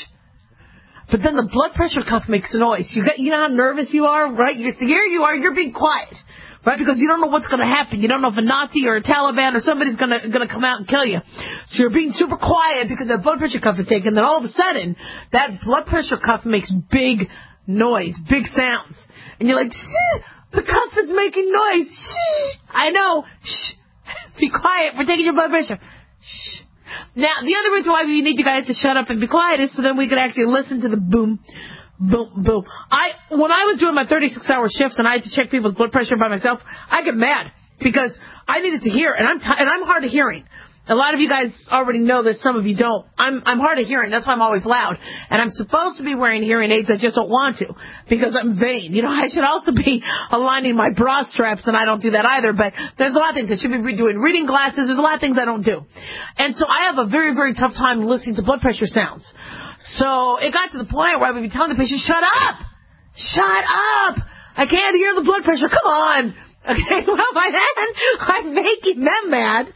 But then the blood pressure cuff makes a noise. You got, you know how nervous you are, right? You, so here you are, you're being quiet, right? Because you don't know what's going to happen. You don't know if a Nazi or a Taliban or somebody's going to going to come out and kill you. So you're being super quiet because that blood pressure cuff is taken. Then all of a sudden, that blood pressure cuff makes big noise, big sounds. And you're like, shh, the cuff is making noise. Shh, I know. Shh, be quiet. We're taking your blood pressure. Shh. Now, the other reason why we need you guys to shut up and be quiet is so then we can actually listen to the boom, boom, boom. I, when I was doing my thirty-six hour shifts and I had to check people's blood pressure by myself, I get mad because I needed to hear, and I'm t- and I'm hard of hearing. A lot of you guys already know this, some of you don't. I'm I'm hard of hearing, that's why I'm always loud. And I'm supposed to be wearing hearing aids, I just don't want to, because I'm vain. You know, I should also be aligning my bra straps, and I don't do that either. But there's a lot of things I should be doing. Reading glasses, there's a lot of things I don't do. And so I have a very, very tough time listening to blood pressure sounds. So it got to the point where I would be telling the patient, shut up! Shut up! I can't hear the blood pressure, come on! Okay, well, by then, I'm making them mad.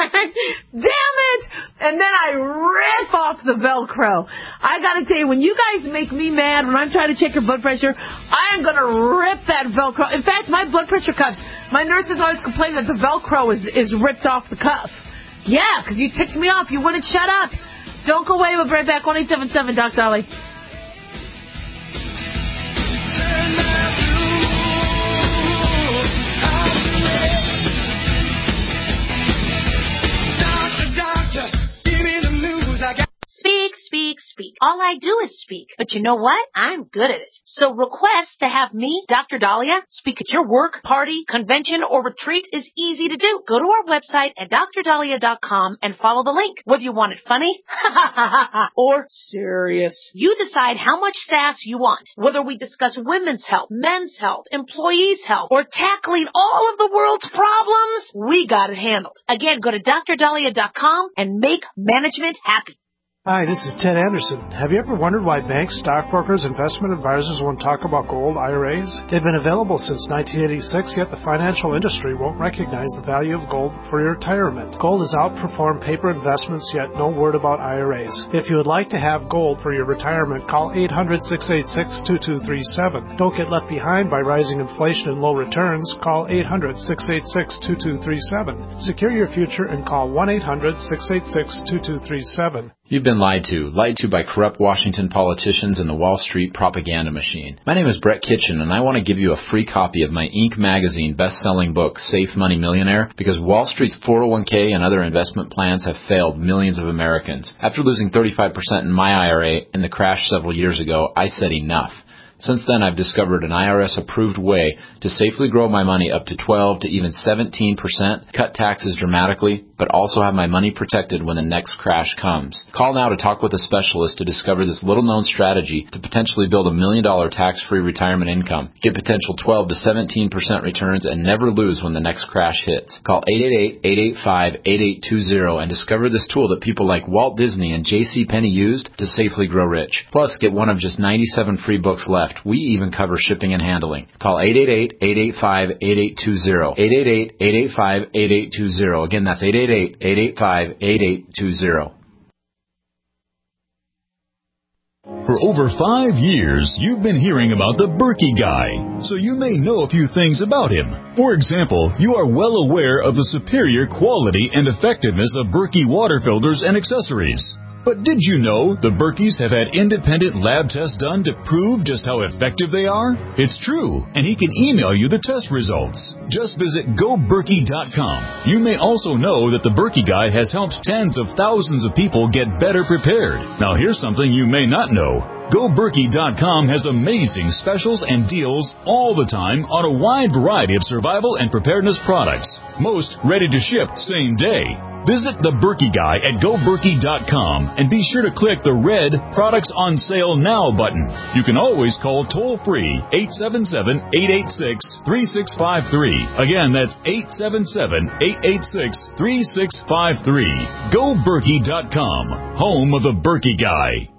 Damn it! And then I rip off the Velcro. I gotta tell you, when you guys make me mad, when I'm trying to check your blood pressure, I am gonna rip that Velcro. In fact, my blood pressure cuffs, my nurses always complain that the Velcro is, is ripped off the cuff. Yeah, because you ticked me off. You wouldn't shut up. Don't go away. We'll be right back. one eight seven seven, Doc Dolly. Speak, speak, speak. All I do is speak. But you know what? I'm good at it. So request to have me, Doctor Dahlia, speak at your work, party, convention, or retreat is easy to do. Go to our website at dr dahlia dot com and follow the link. Whether you want it funny or serious, you decide how much sass you want. Whether we discuss women's health, men's health, employees' health, or tackling all of the world's problems, we got it handled. Again, go to dr dahlia dot com and make management happy. Hi, this is Ted Anderson. Have you ever wondered why banks, stockbrokers, investment advisors won't talk about gold I R As? They've been available since nineteen eighty-six, yet the financial industry won't recognize the value of gold for your retirement. Gold has outperformed paper investments, yet no word about I R As. If you would like to have gold for your retirement, call eight hundred, six eight six, two two three seven. Don't get left behind by rising inflation and low returns. Call eight hundred, six eight six, two two three seven. Secure your future and call one eight hundred, six eight six, two two three seven. You've been lied to, lied to by corrupt Washington politicians and the Wall Street propaganda machine. My name is Brett Kitchen, and I want to give you a free copy of my Inc magazine best-selling book, Safe Money Millionaire, because Wall Street's four oh one k and other investment plans have failed millions of Americans. After losing thirty-five percent in my I R A in the crash several years ago, I said enough. Since then, I've discovered an I R S-approved way to safely grow my money up to twelve to even seventeen percent, cut taxes dramatically, but also have my money protected when the next crash comes. Call now to talk with a specialist to discover this little-known strategy to potentially build a million-dollar tax-free retirement income. Get potential twelve to seventeen percent returns and never lose when the next crash hits. Call eight eight eight, eight eight five, eight eight two zero and discover this tool that people like Walt Disney and J C Penney used to safely grow rich. Plus, get one of just ninety-seven free books left. We even cover shipping and handling. Call eight eight eight, eight eight five, eight eight two zero. eight eight eight, eight eight five, eight eight two zero. Again, that's eight eight eight, eight eight five, eight eight two zero. For over five years, you've been hearing about the Berkey Guy, so you may know a few things about him. For example, you are well aware of the superior quality and effectiveness of Berkey water filters and accessories. But did you know the Berkeys have had independent lab tests done to prove just how effective they are? It's true, and he can email you the test results. Just visit go berkey dot com. You may also know that the Berkey Guy has helped tens of thousands of people get better prepared. Now here's something you may not know. go berkey dot com has amazing specials and deals all the time on a wide variety of survival and preparedness products, most ready to ship same day. Visit the Berkey Guy at go berkey dot com and be sure to click the red Products on Sale Now button. You can always call toll-free eight seven seven, eight eight six, three six five three. Again, that's eight seven seven, eight eight six, three six five three. go berkey dot com, home of the Berkey Guy.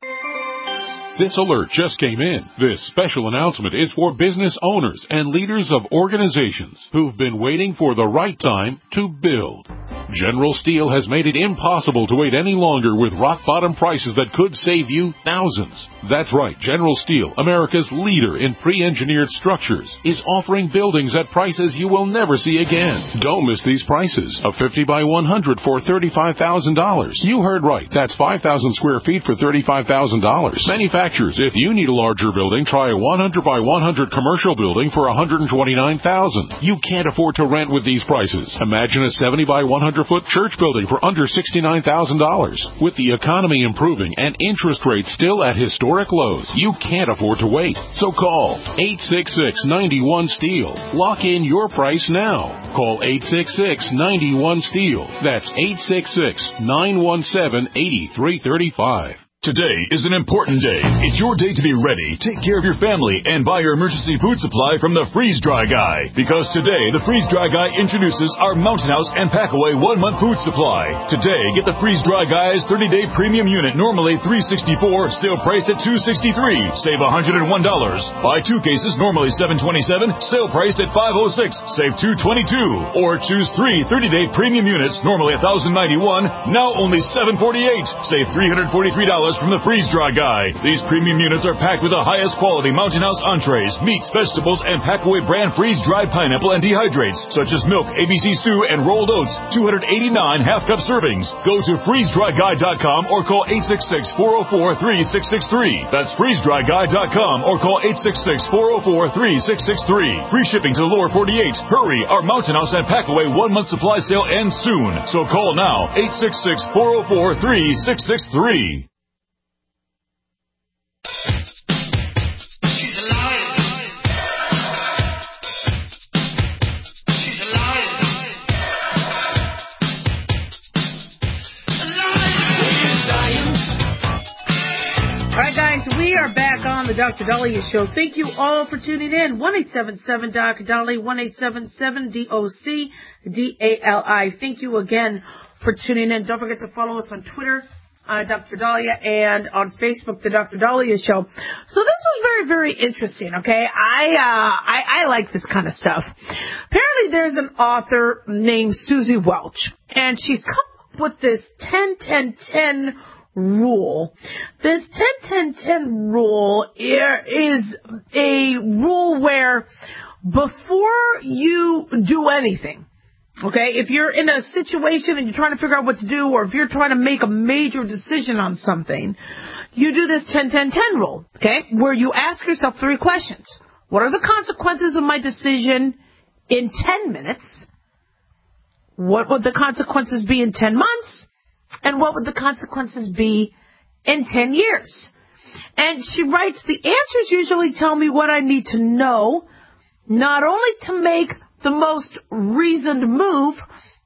This alert just came in. This special announcement is for business owners and leaders of organizations who've been waiting for the right time to build. General Steel has made it impossible to wait any longer with rock-bottom prices that could save you thousands. That's right, General Steel, America's leader in pre-engineered structures, is offering buildings at prices you will never see again. Don't miss these prices. A fifty by one hundred for thirty-five thousand dollars. You heard right. That's five thousand square feet for thirty-five thousand dollars. Manufacturers, if you need a larger building, try a one hundred by one hundred commercial building for one hundred twenty-nine thousand dollars. You can't afford to rent with these prices. Imagine a seventy by one hundred foot church building for under sixty-nine thousand dollars. With the economy improving and interest rates still at historic lows, you can't afford to wait. So call eight six six, nine one, STEEL. Lock in your price now. Call eight six six, nine one, STEEL. That's eight six six, nine one seven, eight three three five. Today is an important day. It's your day to be ready, take care of your family, and buy your emergency food supply from the Freeze Dry Guy. Because today, the Freeze Dry Guy introduces our Mountain House and Packaway one-month food supply. Today, get the Freeze Dry Guy's thirty-day premium unit, normally three hundred sixty-four dollars, sale priced at two hundred sixty-three dollars. Save one hundred one dollars. Buy two cases, normally seven hundred twenty-seven dollars, sale priced at five hundred six dollars. Save two hundred twenty-two dollars. Or choose three thirty-day premium units, normally one thousand ninety-one dollars, now only seven hundred forty-eight dollars. Save three hundred forty-three dollars from the Freeze Dry Guy. These premium units are packed with the highest quality Mountain House entrees, meats, vegetables, and Packaway brand freeze-dried pineapple and dehydrates, such as milk, A B C stew, and rolled oats, two hundred eighty-nine half-cup servings. Go to freeze dry guy dot com or call eight six six, four oh four, three six six three. That's freeze dry guy dot com or call eight six six, four oh four, three six six three. Free shipping to the lower forty-eight. Hurry, our Mountain House and Packaway one-month supply sale ends soon. So call now, eight six six, four oh four, three six six three. She's a liar. She's a liar. A liar. All right, guys, we are back on the Doctor Dahlia Show. Thank you all for tuning in. one eight seven seven D O C Dali, one eight seven seven D O C D A L I. Thank you again for tuning in. Don't forget to follow us on Twitter, uh, Doctor Dahlia, and on Facebook, The Doctor Dahlia Show. So this was very, very interesting, okay? I, uh, I, I like this kind of stuff. Apparently there's an author named Susie Welch, and she's come up with this ten ten ten rule. This ten ten ten rule is a rule where before you do anything, okay, if you're in a situation and you're trying to figure out what to do, or if you're trying to make a major decision on something, you do this ten ten ten rule, okay, where you ask yourself three questions. What are the consequences of my decision in ten minutes? What would the consequences be in ten months? And what would the consequences be in ten years? And she writes, the answers usually tell me what I need to know, not only to make the most reasoned move,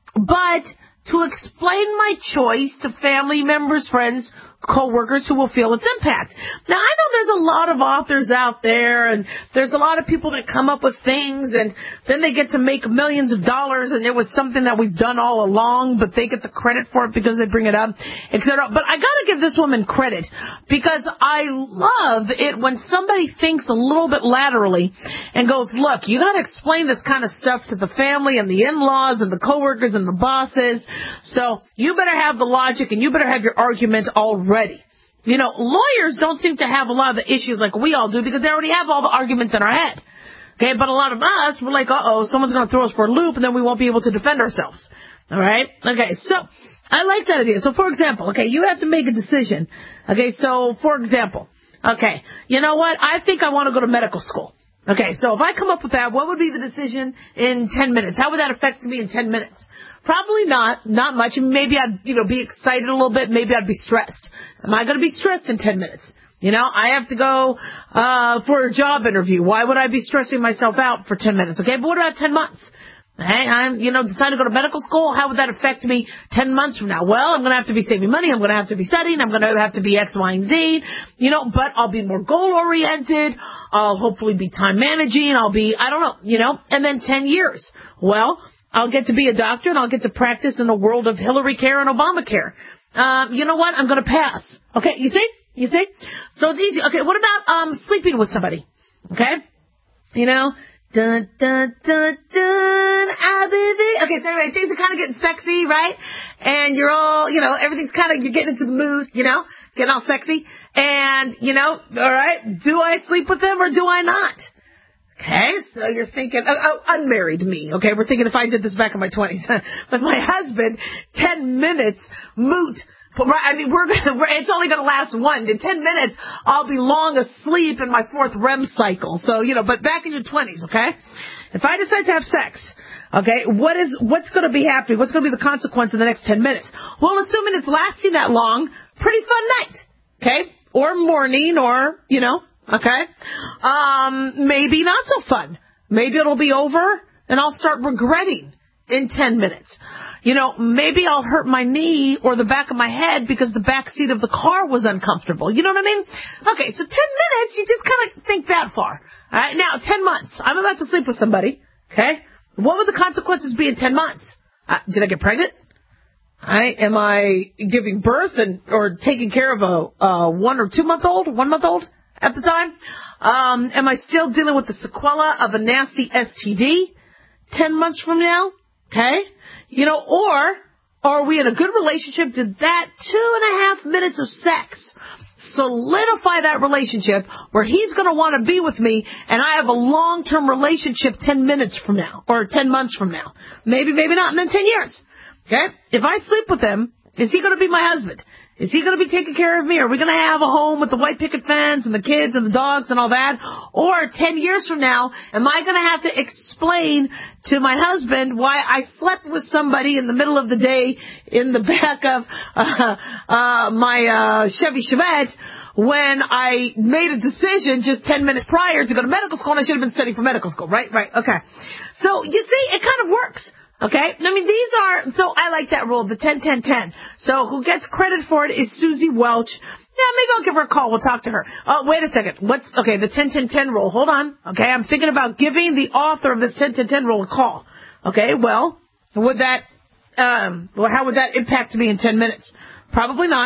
but to explain my choice to family members, friends, co-workers who will feel its impact. Now, I know there's a lot of authors out there, and there's a lot of people that come up with things, and then they get to make millions of dollars, and it was something that we've done all along, but they get the credit for it because they bring it up, et cetera. But I got to give this woman credit, because I love it when somebody thinks a little bit laterally and goes, look, you got to explain this kind of stuff to the family and the in-laws and the co-workers and the bosses, so you better have the logic and you better have your argument already. Ready. You know, lawyers don't seem to have a lot of the issues like we all do because they already have all the arguments in our head. Okay, but a lot of us, we're like, uh-oh, someone's going to throw us for a loop and then we won't be able to defend ourselves. All right? Okay, so I like that idea. So, for example, okay, you have to make a decision. Okay, so, for example, okay, you know what? I think I want to go to medical school. Okay, so if I come up with that, what would be the decision in ten minutes? How would that affect me in ten minutes? Probably not, not much. Maybe I'd, you know, be excited a little bit. Maybe I'd be stressed. Am I going to be stressed in ten minutes? You know, I have to go, uh, for a job interview. Why would I be stressing myself out for ten minutes? Okay, but what about ten months? Hey, I'm, you know, decided to go to medical school. How would that affect me ten months from now? Well, I'm going to have to be saving money. I'm going to have to be studying. I'm going to have to be X, Y, and Z. You know, but I'll be more goal-oriented. I'll hopefully be time managing. I'll be, I don't know, you know, and then ten years. Well, I'll get to be a doctor and I'll get to practice in the world of Hillary Care and Obamacare. Um, you know what? I'm going to pass. Okay, you see? You see? So it's easy. Okay, what about um sleeping with somebody? Okay? You know? Dun, dun, dun, dun, I'll be there. Okay, so anyway, things are kind of getting sexy, right? And you're all, you know, everything's kind of, you're getting into the mood, you know, getting all sexy. And, you know, all right, do I sleep with them or do I not? Okay, so you're thinking, uh, uh, unmarried me, okay? We're thinking if I did this back in my twenties. With my husband, ten minutes, moot. I mean, we're, we're it's only going to last one. In ten minutes, I'll be long asleep in my fourth R E M cycle. So, you know, but back in your twenties, okay? If I decide to have sex, okay, what is, what's going to be happening? What's going to be the consequence in the next ten minutes? Well, assuming it's lasting that long, pretty fun night, okay? Or morning, or, you know, okay? Um, maybe not so fun. Maybe it'll be over and I'll start regretting in ten minutes. You know, maybe I'll hurt my knee or the back of my head because the back seat of the car was uncomfortable. You know what I mean? Okay, so ten minutes, you just kind of think that far. All right, now, ten months. I'm about to sleep with somebody, okay? What would the consequences be in ten months? Uh, did I get pregnant? All right, am I giving birth and or taking care of a uh, one or two-month-old, one-month-old at the time? Um, am I still dealing with the sequela of a nasty S T D ten months from now? Okay? You know, or are we in a good relationship? Did that two and a half minutes of sex solidify that relationship where he's going to want to be with me and I have a long-term relationship ten minutes from now or ten months from now? Maybe, maybe not, and then ten years. Okay? If I sleep with him, is he going to be my husband? Is he going to be taking care of me? Are we going to have a home with the white picket fence and the kids and the dogs and all that? Or ten years from now, am I going to have to explain to my husband why I slept with somebody in the middle of the day in the back of uh, uh, my uh, Chevy Chevette when I made a decision just ten minutes prior to go to medical school and I should have been studying for medical school, right? Right, okay. So, you see, it kind of works. Okay? I mean, these are, so I like that rule, the ten ten ten. So who gets credit for it is Susie Welch. Yeah, maybe I'll give her a call. We'll talk to her. Oh, wait a second. What's, okay, the ten ten ten rule. Hold on. Okay, I'm thinking about giving the author of this ten ten ten rule a call. Okay, well, would that, um, well, how would that impact me in ten minutes? Probably not.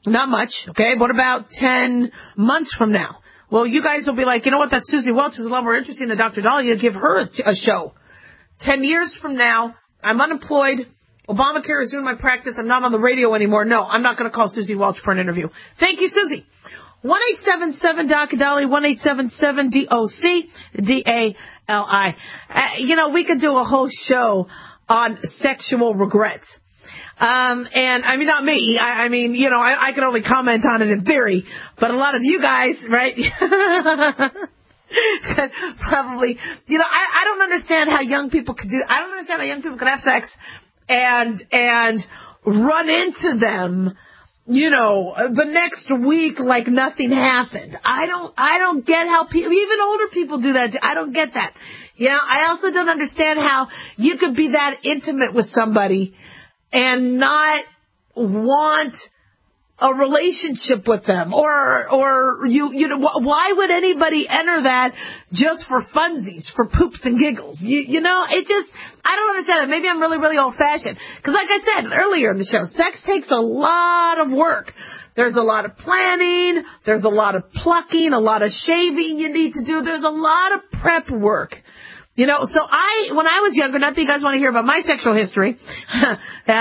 Not much, okay? What about ten months from now? Well, you guys will be like, you know what, that Susie Welch is a lot more interesting than Doctor Dahlia. Give her a, a show. Ten years from now, I'm unemployed. Obamacare is doing my practice. I'm not on the radio anymore. No, I'm not going to call Susie Welch for an interview. Thank you, Susie. one eight seven seven D O C Dali, one eight seven seven D O C D A L I. Uh, you know, we could do a whole show on sexual regrets. Um, and I mean, not me. I, I mean, you know, I, I can only comment on it in theory, but a lot of you guys, right? Probably, you know, I, I don't understand how young people could do, I don't understand how young people could have sex and, and run into them, you know, the next week like nothing happened. I don't, I don't get how people, even older people do that. I don't get that. You know, I also don't understand how you could be that intimate with somebody and not want a relationship with them, or or you you know, why would anybody enter that just for funsies, for poops and giggles? You you know, it just, I don't understand it. Maybe I'm really really old fashioned, because like I said earlier in the show, sex takes a lot of work. There's a lot of planning, there's a lot of plucking, a lot of shaving you need to do. There's a lot of prep work. You know, so I, when I was younger, not that you guys want to hear about my sexual history. I,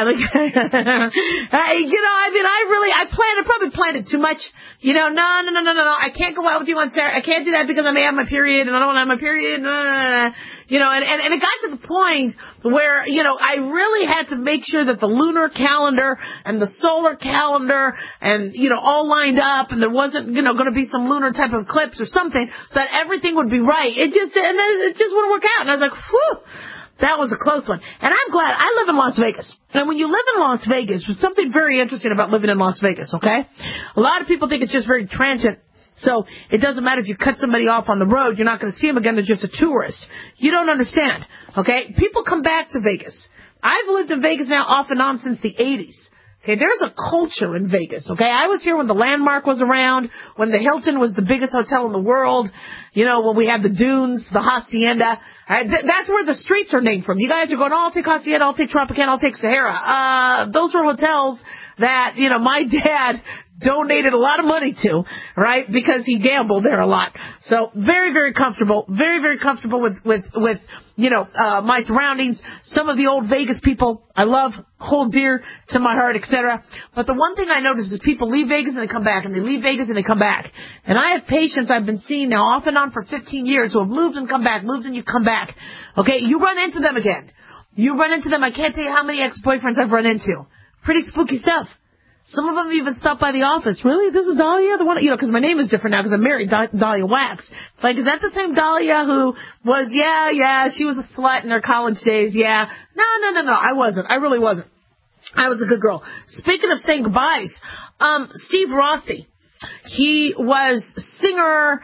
you know, I mean, I really, I planned, I probably planned it too much. You know, no, no, no, no, no, no, I can't go out with you on Saturday. I can't do that because I may have my period and I don't want to have my period. No, no, no, no. You know, and, and, and it got to the point where, you know, I really had to make sure that the lunar calendar and the solar calendar and, you know, all lined up, and there wasn't, you know, going to be some lunar type of eclipse or something, so that everything would be right. It just, and then it just wouldn't work out. And I was like, whew, that was a close one. And I'm glad. I live in Las Vegas. And when you live in Las Vegas, there's something very interesting about living in Las Vegas, okay? A lot of people think it's just very transient. So it doesn't matter if you cut somebody off on the road, you're not going to see them again, they're just a tourist. You don't understand, okay? People come back to Vegas. I've lived in Vegas now off and on since the eighties. Okay, there's a culture in Vegas, okay? I was here when the Landmark was around, when the Hilton was the biggest hotel in the world, you know, when we had the Dunes, the Hacienda. Right? Th- that's where the streets are named from. You guys are going, oh, I'll take Hacienda, I'll take Tropicana, I'll take Sahara. Uh, those were hotels that, you know, my dad donated a lot of money to, right? Because he gambled there a lot. So very, very comfortable, very, very comfortable with, with, with, you know, uh, my surroundings. Some of the old Vegas people I love, hold dear to my heart, et cetera. But the one thing I notice is people leave Vegas and they come back, and they leave Vegas and they come back. And I have patients I've been seeing now off and on for fifteen years who have moved and come back, moved and you come back. Okay, you run into them again. You run into them. I can't tell you how many ex-boyfriends I've run into. Pretty spooky stuff. Some of them even stop by the office. Really? This is Dahlia? The one, you know, because my name is different now because I'm married, Dahlia Wax. Like, is that the same Dahlia who was, yeah, yeah, she was a slut in her college days, yeah. No, no, no, no, I wasn't. I really wasn't. I was a good girl. Speaking of saying goodbyes, um, Steve Rossi. He was singer,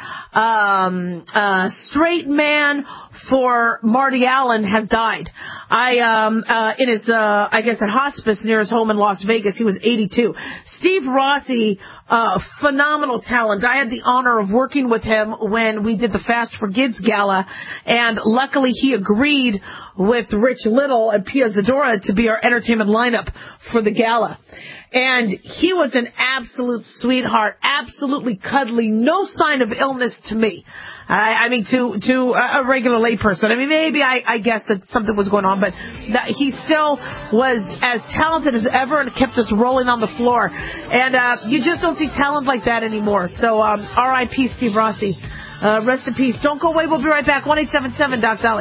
um, uh, straight man for Marty Allen, has died. I, um, uh, in his, uh, I guess at hospice near his home in Las Vegas. He was eighty-two. Steve Rossi, uh, phenomenal talent. I had the honor of working with him when we did the Fast for Kids Gala, and luckily he agreed with Rich Little and Pia Zadora to be our entertainment lineup for the gala. And he was an absolute sweetheart, absolutely cuddly, no sign of illness to me. I, I mean, to to a regular layperson. I mean, maybe I, I guess that something was going on, but that he still was as talented as ever and kept us rolling on the floor. And uh, you just don't see talent like that anymore. So um, R I P Steve Rossi. Uh, rest in peace. Don't go away. We'll be right back. one eight seven seven Doc Dolly.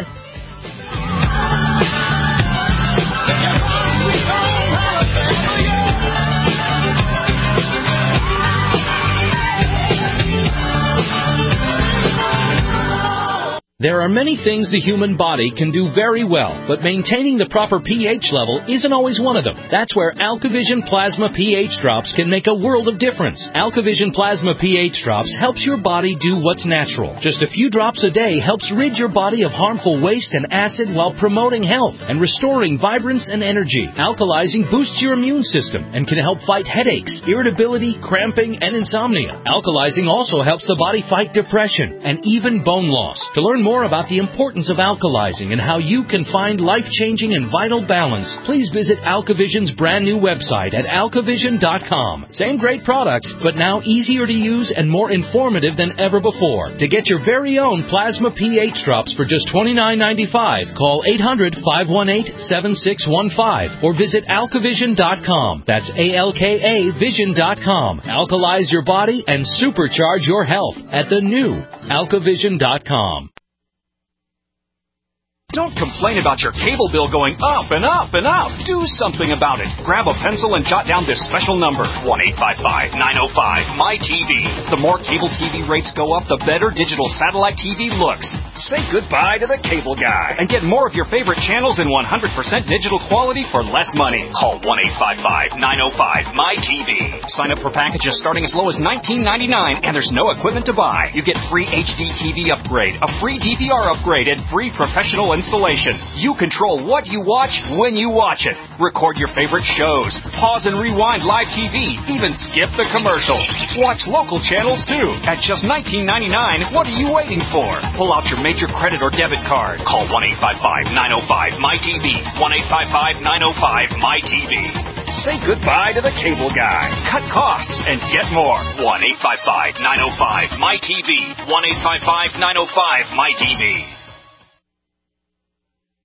There are many things the human body can do very well, but maintaining the proper pH level isn't always one of them. That's where AlkaVision Plasma pH Drops can make a world of difference. AlkaVision Plasma pH Drops helps your body do what's natural. Just a few drops a day helps rid your body of harmful waste and acid while promoting health and restoring vibrance and energy. Alkalizing boosts your immune system and can help fight headaches, irritability, cramping, and insomnia. Alkalizing also helps the body fight depression and even bone loss. To learn more more about the importance of alkalizing and how you can find life-changing and vital balance, please visit AlkaVision's brand new website at alkavision dot com. Same great products, but now easier to use and more informative than ever before. To get your very own plasma pH drops for just twenty-nine ninety-five, call eight hundred, five one eight, seven six one five or visit alkavision dot com. That's A L K A vision dot com. Alkalize your body and supercharge your health at the new alkavision dot com. Don't complain about your cable bill going up and up and up. Do something about it. Grab a pencil and jot down this special number, one eight five five, nine oh five, M Y T V. The more cable T V rates go up, the better digital satellite T V looks. Say goodbye to the cable guy and get more of your favorite channels in one hundred percent digital quality for less money. Call one eight five five, nine oh five, M Y T V. Sign up for packages starting as low as nineteen ninety-nine and there's no equipment to buy. You get free H D T V upgrade, a free D V R upgrade, and free professional installation. You control what you watch when you watch it. Record your favorite shows. Pause and rewind live T V. Even skip the commercials. Watch local channels too. At just nineteen ninety-nine, what are you waiting for? Pull out your major credit or debit card. Call one eight five five, nine oh five, M Y T V. one eight five five, nine oh five, M Y T V. Say goodbye to the cable guy. Cut costs and get more. one eight five five, nine oh five, M Y T V. one eight five five, nine oh five, M Y T V.